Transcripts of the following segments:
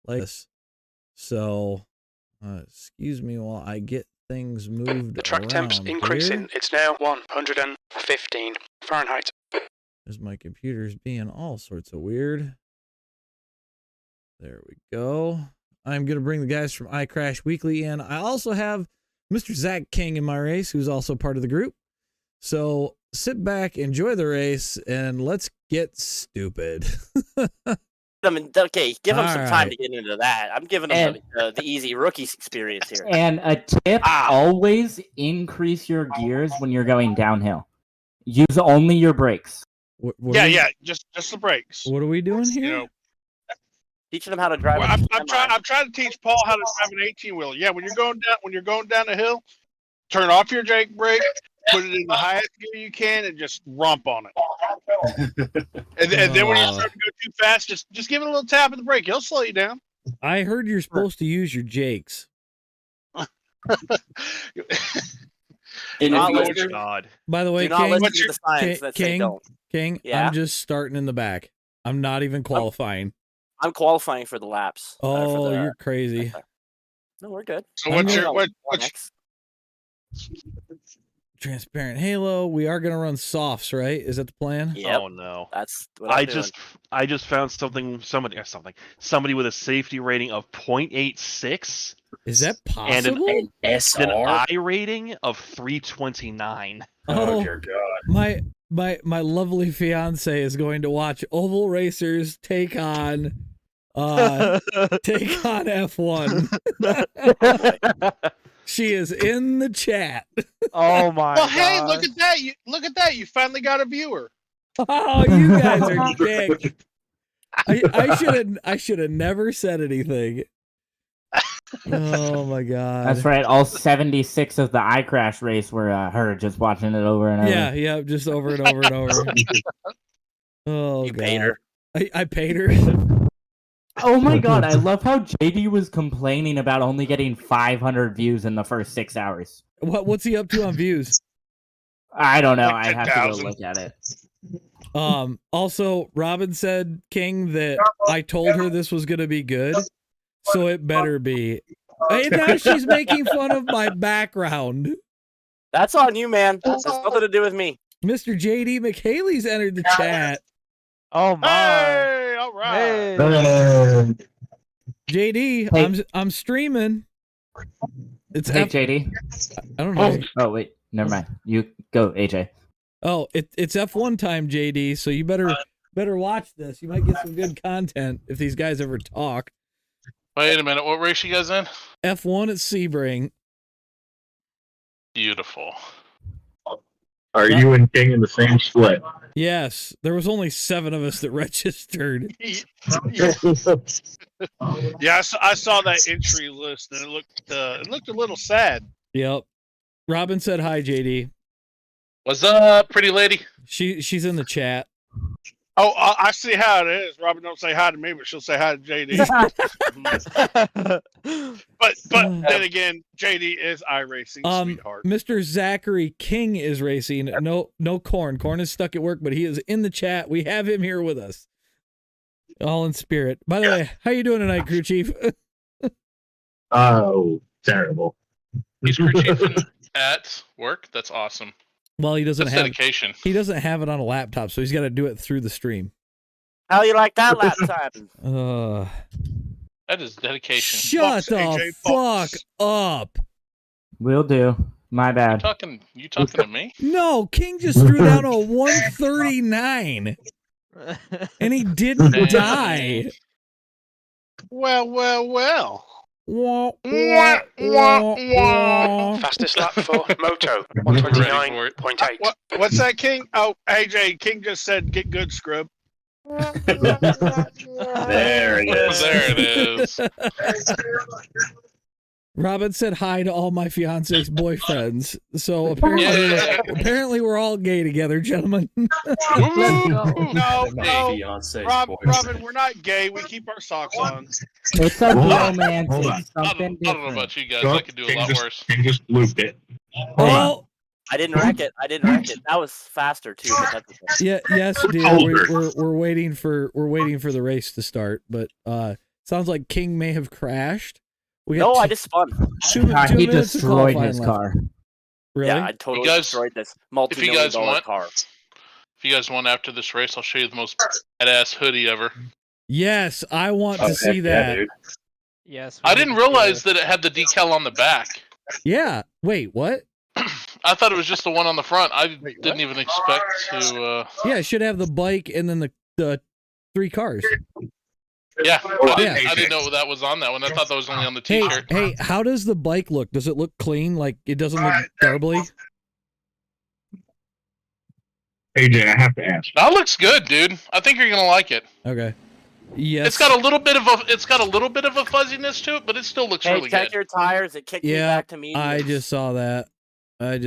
like this. So, excuse me while I get things moved. The track temp's increasing. Here. It's now 115 Fahrenheit. As my computer's being all sorts of weird. There we go. I'm going to bring the guys from iCrash Weekly in. I also have Mr. Zach King in my race, who's also part of the group. So sit back, enjoy the race, and let's get stupid. Okay, give them some time to get into that. I'm giving them the easy rookie experience here. And a tip, always increase your gears when you're going downhill. Use only your brakes. Just the brakes. What are we doing here? You know, teaching them how to drive. I'm trying to teach Paul how to drive an 18-wheeler. Yeah, when you're going down the hill, turn off your brake, put it in the highest gear you can, and just romp on it. and then when you start to go too fast, just give it a little tap of the brake. He'll slow you down. I heard you're supposed to use your Jakes. God. By the way, King, yeah? I'm just starting in the back. I'm not even qualifying. I'm qualifying for the laps. Oh, you're crazy. No, we're good. So what's Transparent Halo? We are gonna run softs, right? Is that the plan? Yep. Oh no, that's what I just found somebody with a safety rating of 0.86. Is that possible? And an I rating of 329. Oh dear God! My lovely fiance is going to watch Oval Racers take on F1. She is in the chat. Oh my! Well, hey, look at that! You finally got a viewer. Oh, you guys are dick. I should have never said anything. Oh my God! That's right. All 76 of the iCrash race were her just watching it over and over. Yeah, just over and over and over. Oh, you God. paid her. I paid her. Oh my God! I love how JD was complaining about only getting 500 views in the first 6 hours. What's he up to on views? I don't know. Like I have to go look at it. Also, Robin said, King, that I told her this was gonna be good, so it better be. Hey, now she's making fun of my background. That's on you, man. That's nothing to do with me. Mr. JD McHaley's entered the chat. Oh my! Hey, all right. Hey. JD, Hey. I'm streaming. It's Hey, JD. I don't know. Oh wait, never mind. You go, AJ. Oh, it's F1 time, JD. So you better watch this. You might get some good content if these guys ever talk. Wait a minute. What race you guys in? F1 at Sebring. Beautiful. Are you and King in the same split? Yes, there was only 7 of us that registered. Yeah, I saw that entry list, and it looked a little sad. Yep. Robin said hi, JD. What's up, pretty lady? She's in the chat. Oh, I see how it is. Robin don't say hi to me, but she'll say hi to JD. but then again, JD is iRacing, sweetheart. Mr. Zachary King is racing. No Corn. Corn is stuck at work, but he is in the chat. We have him here with us. All in spirit. By the way, how you doing tonight, crew chief? Oh, terrible. He's crew chief at work. That's awesome. Well, he doesn't That's have dedication. He doesn't have it on a laptop, so he's got to do it through the stream. How you like that laptop? That is dedication. Shut the fuck up. Will do. My bad. You talking to me? No, King just threw down a 139. And he didn't die. Well. Fastest lap for Moto, 129.8. What's that, King? Oh, AJ, King just said, "Get good, scrub." There he is. There it is. Robin said hi to all my fiance's boyfriends. So apparently we're all gay together, gentlemen. No, Robin, we're not gay. We keep our socks on. It's a romantic I something don't know about you guys. I could do a lot worse. King just looped it. Oh, I didn't wreck it. That was faster too. But that's okay. yeah, yes, dude. We're waiting for the race to start. But Sounds like King may have crashed. No, I just spun. He destroyed his car. Really? Yeah, I totally destroyed this multi-million-dollar car. If you guys want after this race, I'll show you the most badass hoodie ever. Yes, I want to see that. Dude. Yes. I didn't realize that it had the decal on the back. Yeah. Wait, what? I thought it was just the one on the front. I didn't even expect to. Yeah, it should have the bike and then the 3 cars. Yeah, I didn't know that was on that one. I thought that was only on the T-shirt. Hey, how does the bike look? Does it look clean? Like it doesn't look garbly? AJ, I have to ask. That looks good, dude. I think you're gonna like it. Okay. Yes. It's got a little bit of a fuzziness to it, but it still looks really check good. your tires. It kicked me back to medium. I just saw that. I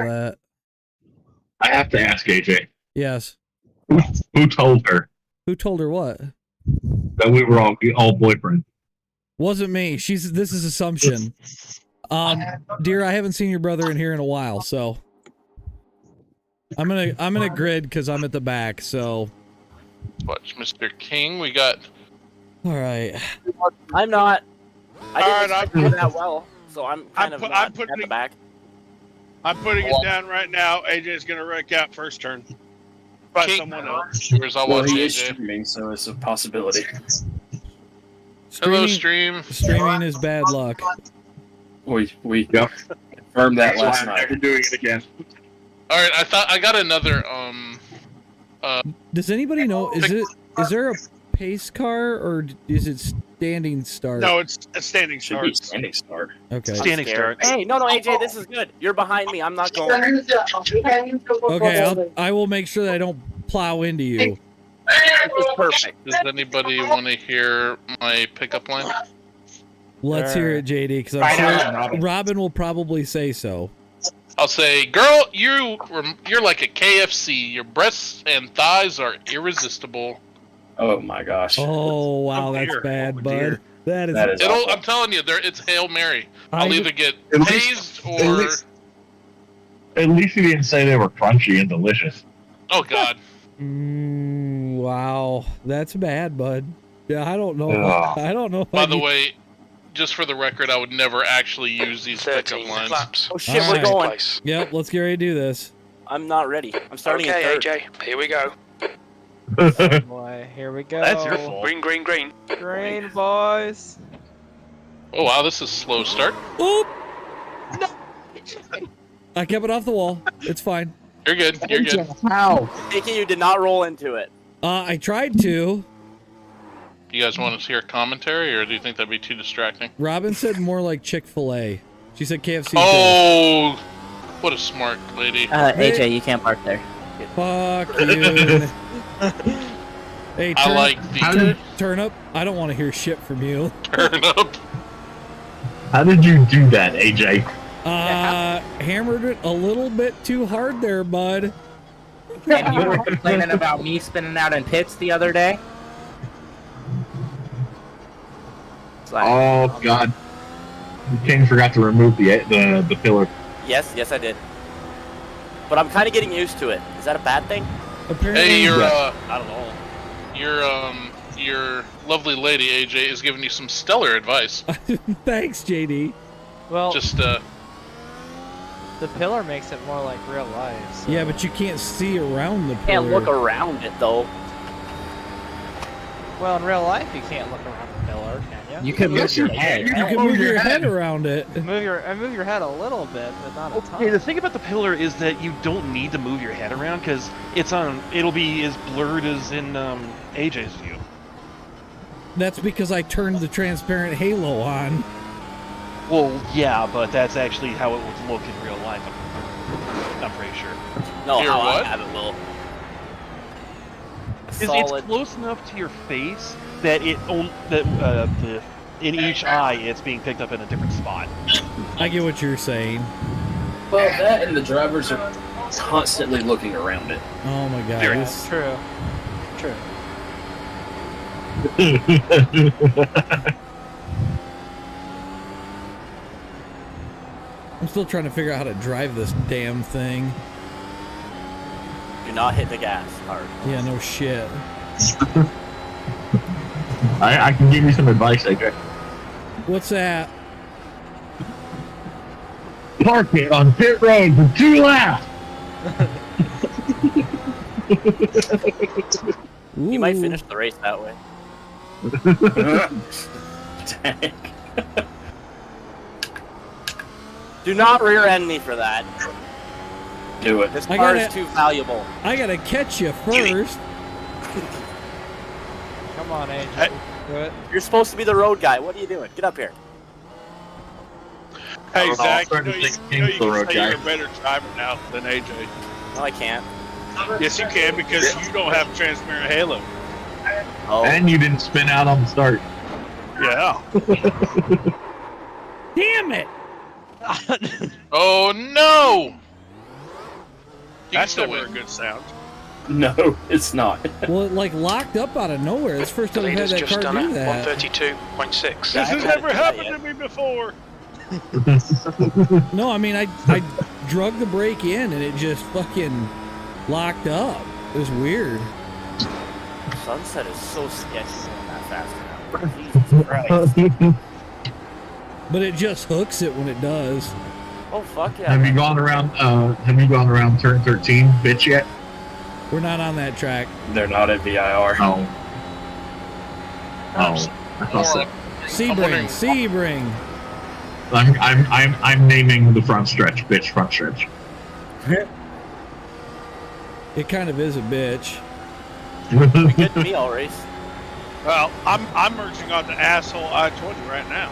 have to ask AJ. Yes. Who told her? Who told her what? That we were all boyfriends. Wasn't me. This is assumption. Dear, I haven't seen your brother in here in a while, so I'm gonna grid because I'm at the back. So watch Mr. King. We got. All right. I'm not. I didn't do that well, so I'm kind of at the back. I'm putting it down right now. AJ's gonna wreck out first turn. By someone else. Well, he is streaming, so it's a possibility. Hello, stream. Streaming is bad luck. We confirmed that last night. We're doing it again. All right, I got another. Does anybody know? Is there a pace car or is it standing start? No, it's a standing start. Standing start. Okay. Standing start. Hey, no, AJ, this is good. You're behind me. I'm not going. Okay, I will make sure that I don't plow into you. This is perfect. Does anybody want to hear my pickup line? Let's hear it, JD, because I'm sure Robin will probably say so. I'll say, girl, you're like a KFC. Your breasts and thighs are irresistible. Oh my gosh. Oh wow, that's bad, bud. That is I'm telling you, it's Hail Mary. I'll either get tased or. At least you didn't say they were crunchy and delicious. Oh God. Wow, that's bad, bud. Yeah, I don't know. I don't know. By the way, just for the record, I would never actually use these pickup lines. Laps. Oh shit, we're going. Yep, let's get ready to do this. I'm not ready. I'm starting Okay, in third. AJ, here we go. Boy, here we go. That's your fault. Green, green, green. Green, boys. Oh wow, this is a slow start. Oop! No. I kept it off the wall. It's fine. You're good. You're good. How? Thinking you did not roll into it. I tried to. You guys want to hear commentary, or do you think that'd be too distracting? Robin said more like Chick-fil-A. She said KFC. Oh, what a smart lady. AJ, you can't park there. Fuck you. Hey, I like the Turnip. I don't want to hear shit from you. Turnip. How did you do that, AJ? Hammered it a little bit too hard there, bud. And you were complaining about me spinning out in pits the other day? Oh God! King forgot to remove the pillar. Yes, I did. But I'm kind of getting used to it. Is that a bad thing? Apparently, hey, I don't know. Your lovely lady AJ is giving you some stellar advice. Thanks, JD. Well, Just the pillar makes it more like real life. So. Yeah, but you can't see around the pillar. Can't look around it though. Well, in real life, you can't look around the pillar, can you? You can move your head. You can move your head around it. Move your head a little bit, but not a ton. Okay, the thing about the pillar is that you don't need to move your head around because it'll be as blurred as in AJ's view. That's because I turned the transparent halo on. Well, yeah, but that's actually how it would look in real life. I'm pretty sure. No, Here, how what? I have it will. It's close enough to your face that in each eye it's being picked up in a different spot. I get what you're saying. Well, that and the drivers are constantly looking around it. Oh my god. Very True. I'm still trying to figure out how to drive this damn thing. Do not hit the gas hard. Yeah, no shit. I can give you some advice, AJ. What's that? Park it on pit road for 2 laps. You might finish the race that way. Dang. Do not rear end me for that. Do it. This car is too valuable. I gotta catch you first. Come on, AJ. Do it. You're supposed to be the road guy. What are you doing? Get up here. Hey, Zach, you I'm know starting you to think the road can say guy. you're a better driver now than AJ. No, I can't. Yes, you can, because you don't have transparent halo. Oh. And you didn't spin out on the start. Yeah. Damn it! Oh no! That's never a good sound. No, it's not. Well, it like locked up out of nowhere. It's the first The time I've had leader's that just car done do it. that. 132.6. This has never happened to me before. No, I mean I drug the brake in and it just fucking locked up. It was weird. Sunset is so sketchy going that fast now. Jesus Christ. But it just hooks it when it does. Oh fuck yeah. Have you gone around? Have you gone around turn 13, bitch yet? We're not on that track. They're not at VIR. Oh. I thought so. Sebring, Sebring. I'm naming the front stretch, bitch front stretch. It kind of is a bitch. Good to me all race. Well, I'm merging on the asshole I-20 right now.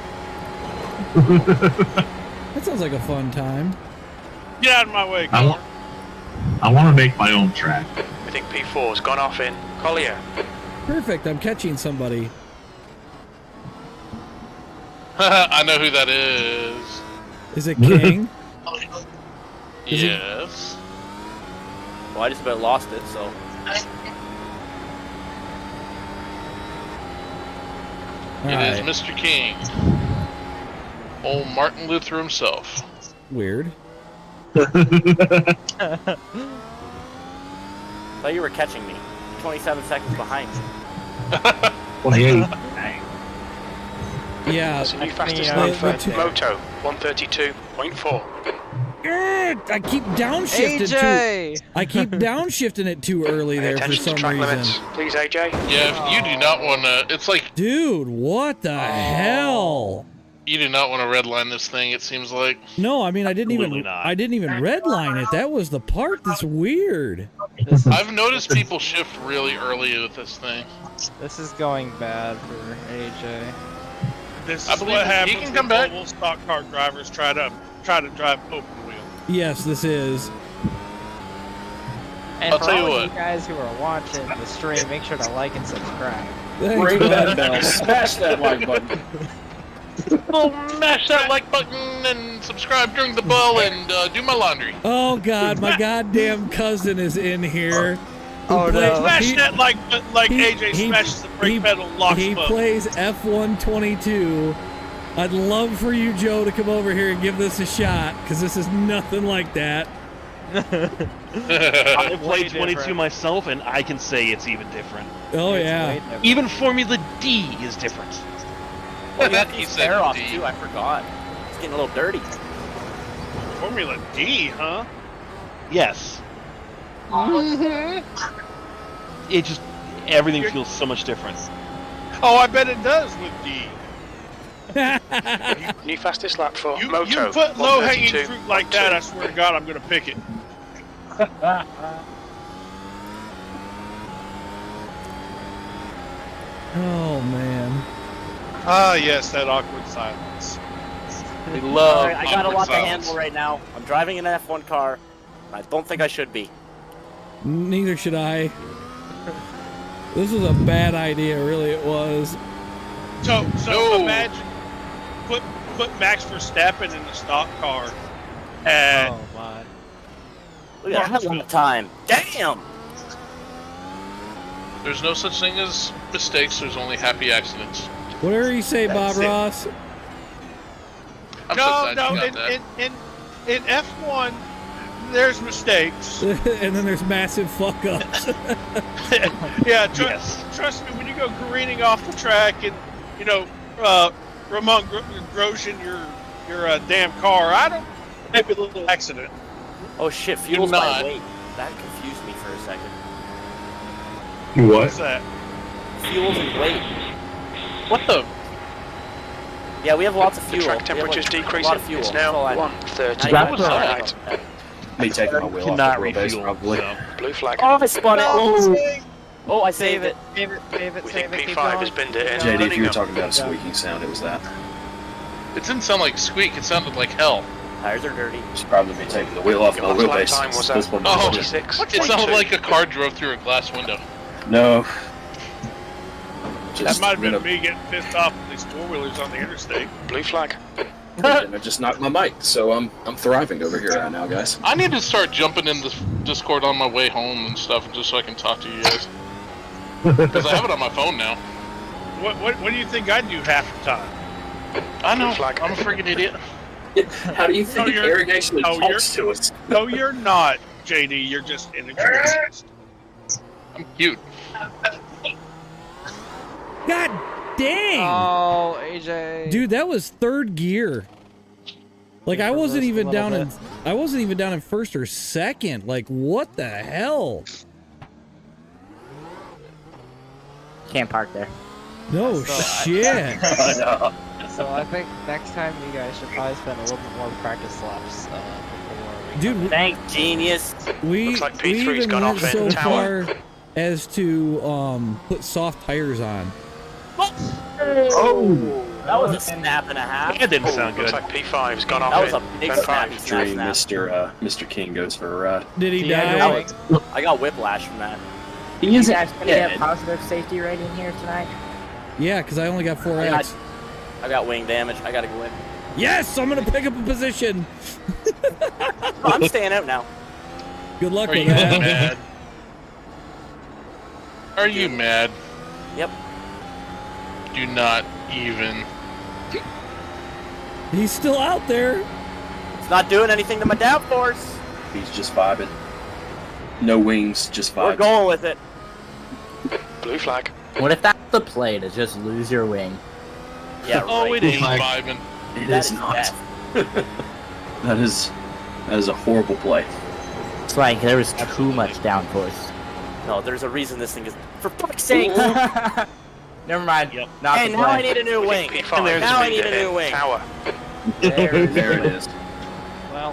That sounds like a fun time. Get out of my way, Connor. I want to make my own track. I think P4's gone off in Collier. Perfect, I'm catching somebody. I know who that is. Is it King? Yes. Well, I just about lost it, so. It is Mr. King. Old Martin Luther himself. Weird. Thought you were catching me. 27 seconds behind me. 28. Yeah. That's a new fastest lap for Moto. 132.4. I keep downshifting AJ! I keep downshifting it too early there for Attention some to track reason. limits, please, AJ. Yeah, you do not want to. It's like. Dude, what the hell? You do not want to redline this thing, it seems like. No, I mean I didn't Absolutely even not. I didn't even redline it. That was the part that's weird. I've noticed people shift really early with this thing. This is going bad for AJ. This I is believe what he happens can when come back. mobile stock car drivers try to drive open wheel. Yes, this is. And I'll for tell you all what. you guys who are watching the stream, make sure to like and subscribe. Thanks, Ring bud. that bell. Smash that like button. Well, mash that like button and subscribe during the bell and do my laundry. Oh god, my goddamn cousin is in here. Oh, no. Smash that like AJ smashes the brake pedal and locks He him up. plays F122. I'd love for you, Joe, to come over here and give this a shot, because this is nothing like that. I Way played 22 different. myself, and I can say it's even different. Oh It's yeah. way different. Even Formula D is different. Well, you have He to said air off D. too, I forgot. It's getting a little dirty. Formula D, huh? Yes. It just everything feels so much different. Oh, I bet it does with D. New fastest lap for You Moto. put low-hanging 132.2. fruit like that, I swear to God, I'm gonna pick it. Oh man. Ah, yes, that awkward silence. We love Alright, I gotta awkward watch the silence. handle right now. I'm driving an F1 car. I don't think I should be. Neither should I. This was a bad idea, really it was. So No. imagine put Max Verstappen in the stock car, and Oh my. Look at that lap time. Damn! There's no such thing as mistakes, there's only happy accidents. Whatever you say, Bob That's it. Ross. I'm no, so glad no, you got that. in F1, there's mistakes. And then there's massive fuck ups. Yeah, Yes. trust me, when you go careening off the track and, you know, Ramon Grosjean your damn car. I don't. Maybe a little accident. Oh shit, fuel's by weight. That confused me for a second. What's that? Fuel's and weight. What the? Yeah, we have lots of fuel. The track temperature's decreasing. It's now 1:30 Fahrenheit. Me taking my wheel Cannot off the wheelbase, refuel, probably. so. Blue flag. Oh, I spun it. Oh, I saved it. Save it, We save think it, keep P5 going. has binned it in. JD, if you were talking about a squeaking sound, it was that. It didn't sound like squeak. It sounded like hell. Tires are dirty. It's probably me taking the wheel off my Your last lap wheelbase. time was This at one Oh, was- 46. It sounded like a car drove through a glass window. No. That Just, might have been you know, me getting pissed off at these four-wheelers on the interstate. Blue flag. and I just knocked my mic, so I'm thriving over here right now, guys. I need to start jumping in this Discord on my way home and stuff, just so I can talk to you guys. Because I have it on my phone now. What do you think I do half the time? I know. Blue flag. I'm a freaking idiot. How do you think you're- Eric actually no, talks to us? No, you're not, JD. You're just inexperienced. I'm cute. God dang! Oh, AJ. Dude, that was third gear. Like I wasn't even down in first or second. Like what the hell? Can't park there. No shit. So I think next time you guys should probably spend a little bit more practice laps before we Dude, Thanks, genius. we Looks like we P3's even gone went off so in tower. far as to put soft tires on. Oh, that was a snap and a half. That didn't sound Looks good. like P5's gone off That was in a big turn snappy 5. snap. Dream, Mr. King goes for a ride. Did he Yeah, die? I got whiplash from that. He You isn't guys gonna dead. get positive safety rating here tonight? Yeah, because I only got 4X. I got wing damage. I gotta go in. Yes, I'm gonna pick up a position. I'm staying out now. Good luck Are with you that. mad? Are you mad? Yep. Do not even. He's still out there. It's not doing anything to my downforce. He's just vibing. No wings, just We're vibes. going with it. Blue flag. What if that's the play to just lose your wing? Yeah, Oh, right. it ain't Like- vibing. It That is is not. death. That is a horrible play. It's like there was too much downforce. No, there's a reason this thing is. For fuck's sake! Never mind. Yep. Not Hey, the now I play. need a new wing. P5 Now I has need a binned it new in wing. tower. There it is. Well,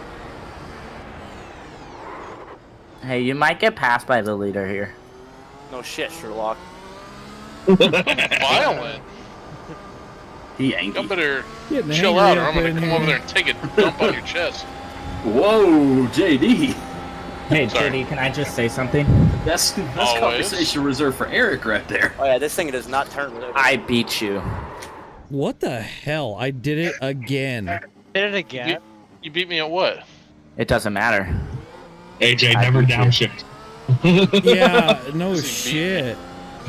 Hey, you might get passed by the leader here. No shit, Sherlock. Violent. He You angry. better Getting chill angry out, or up I'm gonna in come here. over there and take a dump on your chest. Whoa, JD. Hey, Sorry. JD, can I just say something? That's Always. conversation reserved for Eric right there. Oh yeah, this thing does not turn. I beat you. What the hell? I did it again. did it again. You beat me at what? It doesn't matter. AJ I never beat you. downshift. Yeah, no See, shit.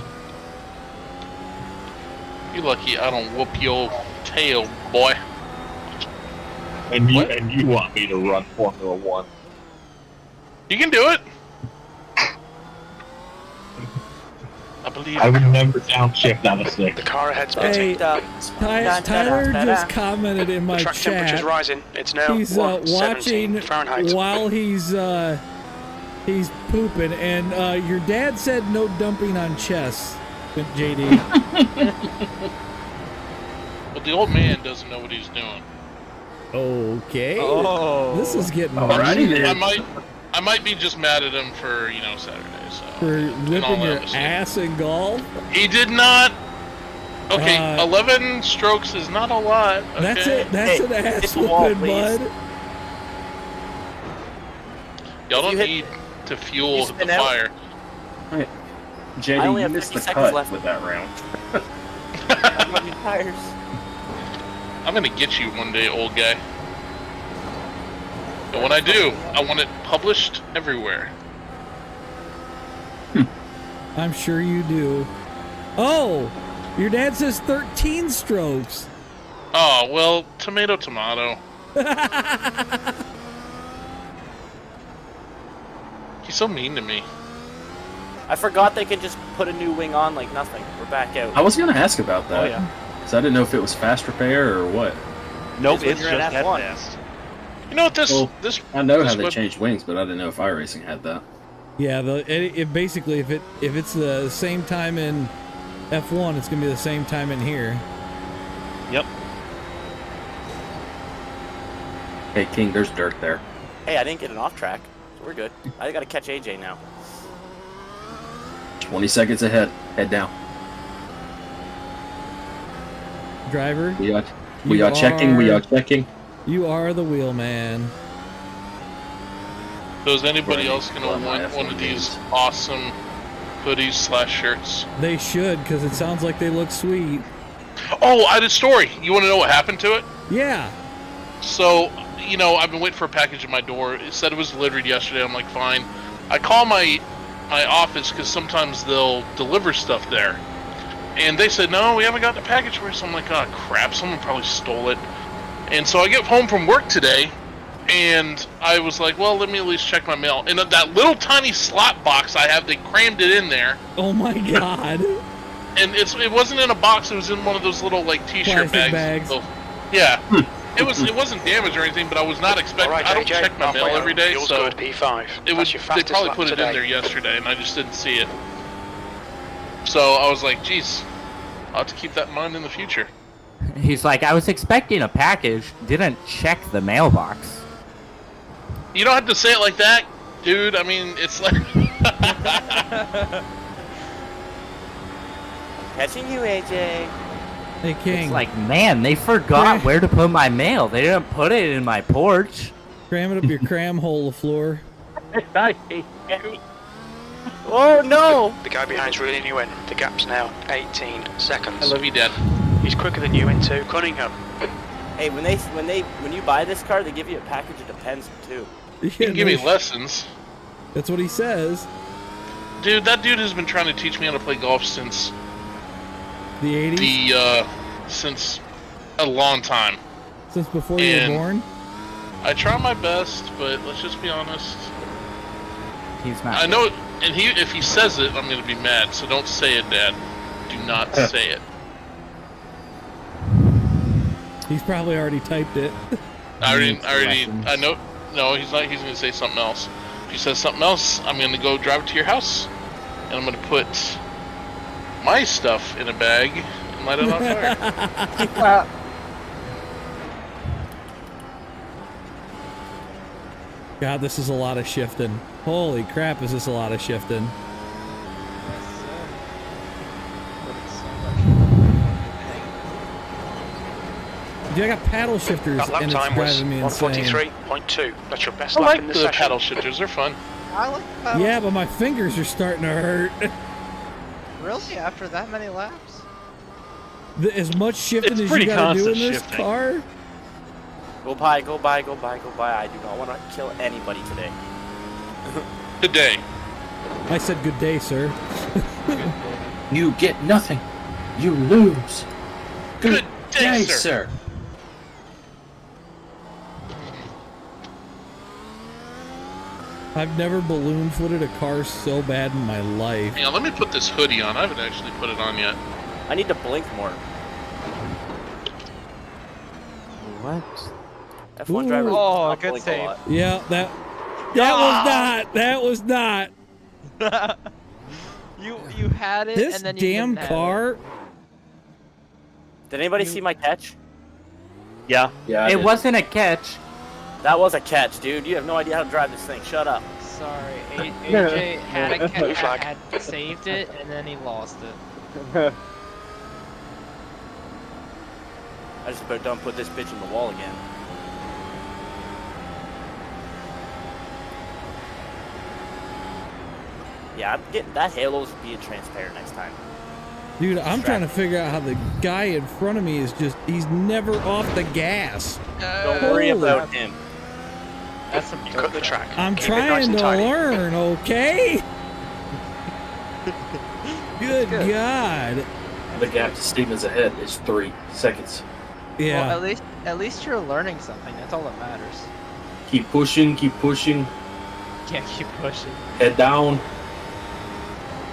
You lucky I don't whoop your tail, boy. And What? you want me to run Formula One? You can do it. I believe. I would never downshift out of six. The car ahead's been Hey, ticked up. Tyler just commented in my Track temperature's chat. rising. It's now He's 117 watching Fahrenheit. while he's pooping, and your dad said no dumping on chess, JD. But the old man doesn't know what he's doing. Okay. Oh. This is getting Alrighty weird. then. I might be just mad at him for Saturday. So For in all whipping your honesty. ass in golf. He did not. Okay, 11 strokes is not a lot. Okay? That's it. That's Hey, an ass hit the wall, whooping, please. bud. Y'all If don't you hit- need to you fuel the spin out- fire. I JD, only you have missed 50 the seconds cut left. with that round. I got new tires. I'm gonna get you one day, old guy. And when I do, I want it published everywhere. I'm sure you do. Oh, your dad says 13 strokes. Oh, well, tomato. He's so mean to me. I forgot they can just put a new wing on like nothing. We're back out. I was gonna ask about that. Oh yeah. Because I didn't know if it was fast repair or what. Nope, when it's you're just at that F1. fast. You know what this Well, this I know this how they would- changed wings, but I didn't know if iRacing had that. Yeah, it basically if it's the same time in F1, it's gonna be the same time in here. Yep. Hey, King, there's dirt there. Hey, I didn't get an off track, so we're good. I gotta catch AJ now. 20 seconds ahead. Head down. Driver, We are You checking. We are- are checking. you are the wheel man. So is anybody Right. else gonna Well, my want one F1 of these games. awesome hoodies/shirts? They should, because it sounds like they look sweet. Oh, I had a story. You want to know what happened to it? Yeah. So, you know, I've been waiting for a package at my door. It said it was delivered yesterday. I'm like, fine. I call my office because sometimes they'll deliver stuff there. And they said, no, we haven't gotten a package for us. I'm like, oh, crap. Someone probably stole it. And so I get home from work today, and I was like, well, let me at least check my mail. And that little tiny slot box I have, they crammed it in there. Oh my God. And it wasn't in a box. It was in one of those little, like, T-shirt Plastic bags. bags. So, yeah. It wasn't damaged or anything, but I was not expecting. Alright, I don't AJ, check my mail halfway every home. day, Fuel's so good, P5. it was. That's your They fastest probably lap put it today. in there yesterday, and I just didn't see it. So I was like, "Geez, I'll have to keep that in mind in the future." He's like, I was expecting a package, didn't check the mailbox. You don't have to say it like that, dude. I mean, it's like. Catching you, AJ. Hey, King. It's like, man, they forgot where to put my mail. They didn't put it in my porch. Cram it up your cram hole, LaFleur. Oh no! The guy behind's reeling you in. The gap's now 18 seconds. I love you, Dad. He's quicker than you into Cunningham. Hey, when you buy this car, they give you a package of Depends too. You can give me lessons, That's what he says. dude. That dude has been trying to teach me how to play golf since The 80s? since a long time. Since before you and- were born? I try my best, but let's just be honest. He's not. I know, and if he says it, I'm gonna be mad. So don't say it, Dad. Do not say it. He's probably already typed it. I know. No, he's not. He's gonna say something else. If he says something else, I'm gonna go drive it to your house, and I'm gonna put my stuff in a bag and light it on fire. God, this is a lot of shifting. Holy crap, is this a lot of shifting. Dude, I got paddle shifters That lap and it's time was driving me insane. 143.2. That's your best I lap like in the the session. paddle shifters. They're fun. I like paddle. Yeah, but my fingers are starting to hurt. Really? After that many laps? As much shifting It's as you pretty gotta do in constant this shifting. car? Go by, go by, go by, go by. I do not want to kill anybody today. Today. I said good day, sir. You get nothing. You lose. Good day, sir. sir. I've never balloon footed a car so bad in my life. Hang on, let me put this hoodie on. I haven't actually put it on yet. I need to blink more. What? F1 Ooh. drivers Oh, don't good blink a save. lot. Yeah, that was not. You had it, This and then you damn didn't have car. Did anybody see my catch? Yeah. Yeah, I It did. wasn't a catch. That was a catch, dude. You have no idea how to drive this thing. Shut up. it. Sorry, AJ had a Blue flag. had saved it, and then he lost it. I just better don't put this bitch in the wall again. Yeah, I'm getting that halo's being transparent next time. Dude, I'm trying to figure out how the guy in front of me is just—he's never off the gas. Don't worry Holy- about him. That's some You cut the track. I'm Keep it nice trying and to tidy. learn, okay? Good God. The gap to Stevens ahead is 3 seconds. Yeah. Well, at least you're learning something. That's all that matters. Keep pushing, keep pushing. Yeah, keep pushing. Head down.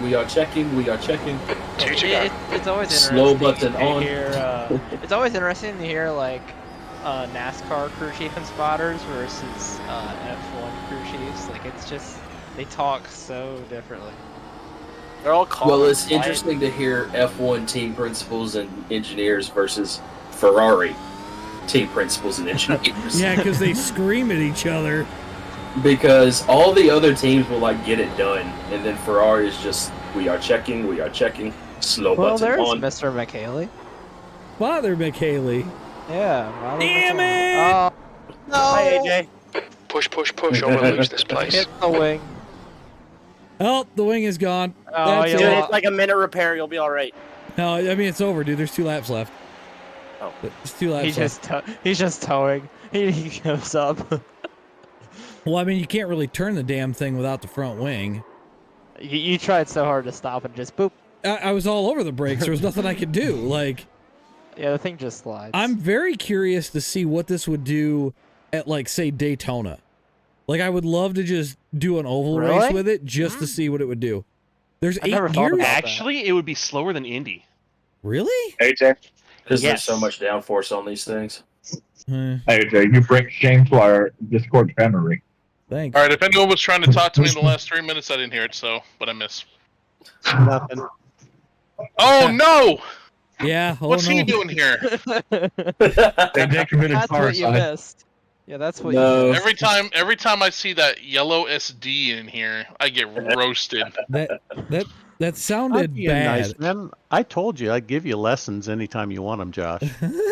We are checking. We are checking. Two to go. It's always Slow interesting button to on. hear. It's always interesting to hear like NASCAR crew chief and spotters versus F1 crew chiefs. Like it's just they talk so differently. They're all calm. Well, it's quiet. interesting to hear F1 team principals and engineers versus Ferrari team principals and engineers. Yeah, because they scream at each other. Because all the other teams will like get it done, and then Ferrari is just we are checking, slow Well, button there's on. Mr. McHaley. Father McHaley. Yeah. Father Damn McHaley. it! Oh, no! Hi, AJ. Push, push, push, or we'll lose this place. Hit the wing. Oh, the wing is gone. Oh, That's yeah. Dude, it. it's like a minute repair. You'll be all right. No, I mean it's over, dude. There's 2 laps left. Oh. There's 2 laps left. He's just towing. He gives up. Well, I mean you can't really turn the damn thing without the front wing. You tried so hard to stop and just boop. I was all over the brakes. There was nothing I could do. Like, Yeah, the thing just slides. I'm very curious to see what this would do at, like, say, Daytona. Like, I would love to just do an oval race Really? with it just to see what it would do. There's I 8 never thought gears. about that. Actually, it would be slower than Indy. Really? AJ, Because Yes. there's so much downforce on these things. AJ, you bring shame to our Discord family. Thanks. All right, if anyone was trying to talk to me in the last 3 minutes, I didn't hear it, but I missed. Nothing. Oh no! Yeah. Oh, What's no. he doing here? AJ committed That's what you parricide. missed. Yeah, that's what No. you Every time I see that yellow SD in here, I get roasted. That sounded I'd be a bad. nice man. I told you I'd give you lessons anytime you want them, Josh.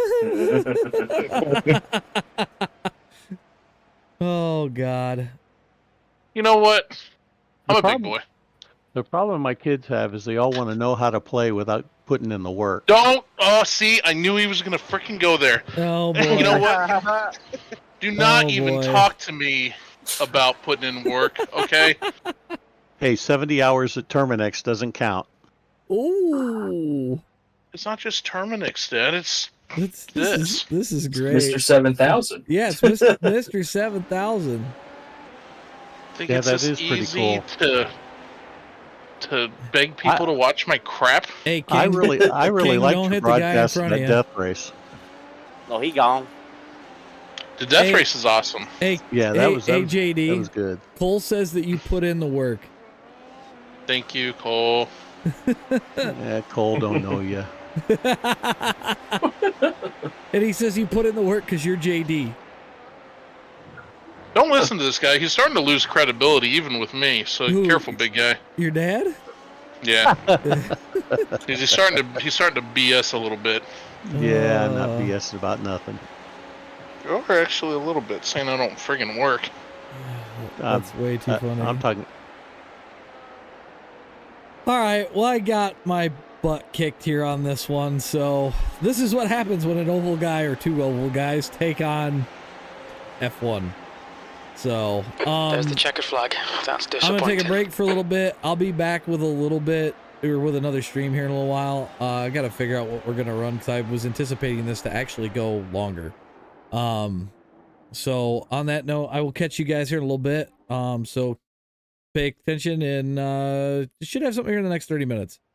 Oh God. You know what? I'm a big problem- boy. The problem my kids have is they all want to know how to play without putting in the work. Don't. Oh, see, I knew he was gonna freaking go there. Oh boy. You know what? Do not Oh, even boy. talk to me about putting in work, okay? Hey, 70 hours at Terminex doesn't count. Ooh. It's not just Terminix, Dad. It's This is great. Mr. 7000. Yeah, it's Mr. 7000. I think Yeah, it's that just is pretty easy cool. to beg people to watch my crap. Hey, King, I really King, like don't to hit the guy in broadcast front that of you. death race. Oh, he gone. The death Hey. race is awesome. Hey, Yeah, that hey, was hey, JD. that was good. Cole says that you put in the work. Thank you, Cole. Yeah, Cole don't know you. And he says you put in the work because you're JD. Don't listen to this guy. He's starting to lose credibility, even with me. So Who? careful, big guy. Your dad? Yeah, he's starting to BS a little bit. Yeah, not BS about nothing. Or actually a little bit, saying I don't friggin' work. That's way too funny. I'm talking. All right, well, I got my butt kicked here on this one. So this is what happens when an oval guy or 2 oval guys take on F1. So There's the checkered flag. That's I'm disappointing. gonna take a break for a little bit. I'll be back with a little bit or with another stream here in a little while. I gotta figure out what we're gonna run because I was anticipating this to actually go longer. So on that note, I will catch you guys here in a little bit. So pay attention and should have something here in the next 30 minutes.